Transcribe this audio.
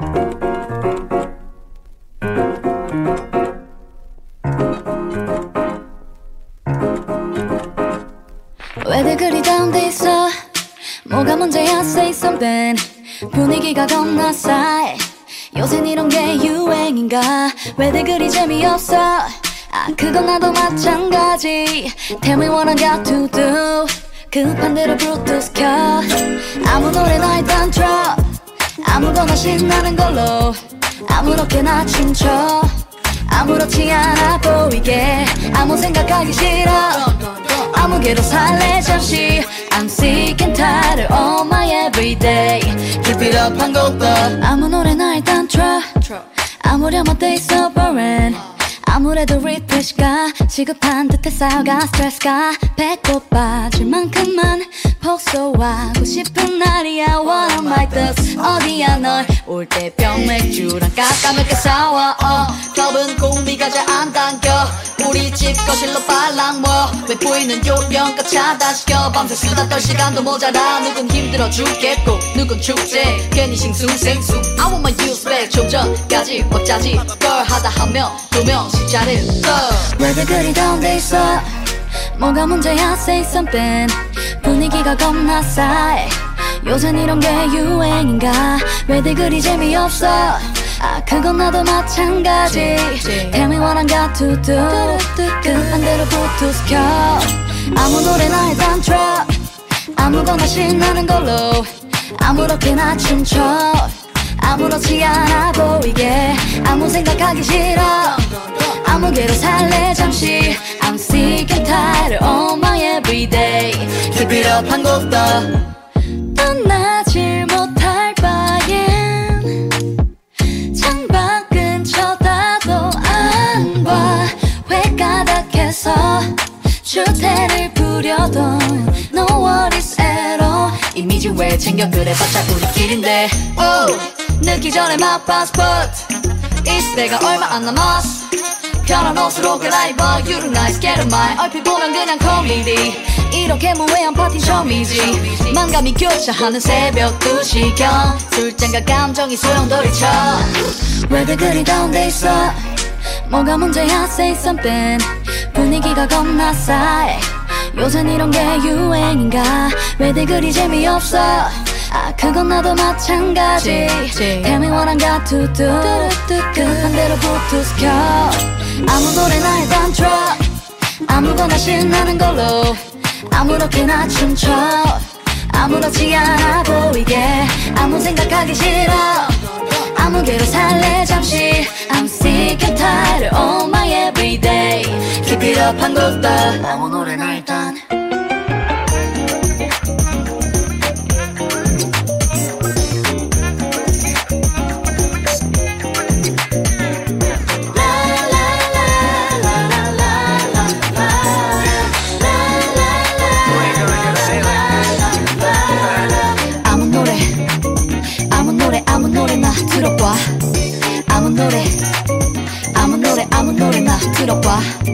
왜들 그리 다운돼 있어? 뭐가 문제야? Say something. 분위기가 겁나 싸해. 요샌 이런 게 유행인가? 왜들 그리 재미없어? 아 그건 나도 마찬가지. Tell me what I got to do. 급한 대로 블루투스 켜. 아무 노래나 일단 틀어. 아무거나 신나는 걸로 아무렇게나 춤춰. 아무렇지 않아 보이게 아무 생각하기 싫어. 아무개로 살래 잠시. I'm sick and tired of my everyday. Keep it up 한 곡 더. 아무 노래나 일단 틀어. 아무렴한 때 있어 boring. 아무래도 리프레시가 시급한 듯해 쌓여가 스트레스가 배꼽 빠질 만큼만 폭소하고 싶은 날이야. What am I this? 어디야 널 올 때 병맥주랑 까까맣게 싸워. 좁은 공비가 잘 안 당겨. 우리 집 거실로 빨랑 왜 보이는 요령껏 차단시켜. 밤새 수다 떨 시간도 모자라. 누군 힘들어 죽겠고 누군 축제 괜히 싱숭생숭. I want my use back. 좀 전까지 왁자지 걸 하다 한 명 두 명씩 잘했어. 왜들 그리 다운돼 있어? 뭐가 문제야? Say something. 분위기가 겁나 싸해. 요샌 이런 게 유행인가? 왜들 그리 재미없어? 아 그건 나도 마찬가지. Tell me what I got to do. 급한 대로 블루투스 켜. 아무 노래나 일단 틀어. 아무거나 신나는 걸로 아무렇게나 춤춰. 아무렇지 않아 보이게 아무 생각하기 싫어. 아무개로 살래 잠시. I'm sick and tired of my everyday. Keep it up 한 곡 더. 떠나질 못할 바엔 창밖은 쳐다도 안 봐. 회가닥해서 주태를 부려도 No worries at all. 이미지 왜 챙겨 그래봤자 우리끼린데. 늦기 전에 맛봐 스포트. 이 시대가 얼마 안 남았어. 편한 옷으로 갈아입어. You look nice, get a mind. 얼핏 보면 그냥 코미디. 이렇게 무해한 파티 처음이지. 만감이 교차하는 새벽 2시경. 술잔과 감정이 소용돌이쳐. 왜들 그리 다운돼 있어? 뭐가 문제야? Say something. 분위기가 겁나 싸해. 요샌 이런 게 유행인가? 왜들 그리 재미없어? 아 그건 나도 마찬가지. Tell me what I got to do. 급한 대로 블루투스 켜. 아무 노래나 일단 틀어. 아무거나 신나는 걸로 아무렇게나 춤춰. 아무렇지 않아 보이게 아무 생각하기 싫어. 아무개로 살래 잠시. I'm sick and tired of my everyday. Keep it up 한 곡 더. 아무 노래나 일단. 아무 노래나 들어봐. 아무 노래 나 들어봐.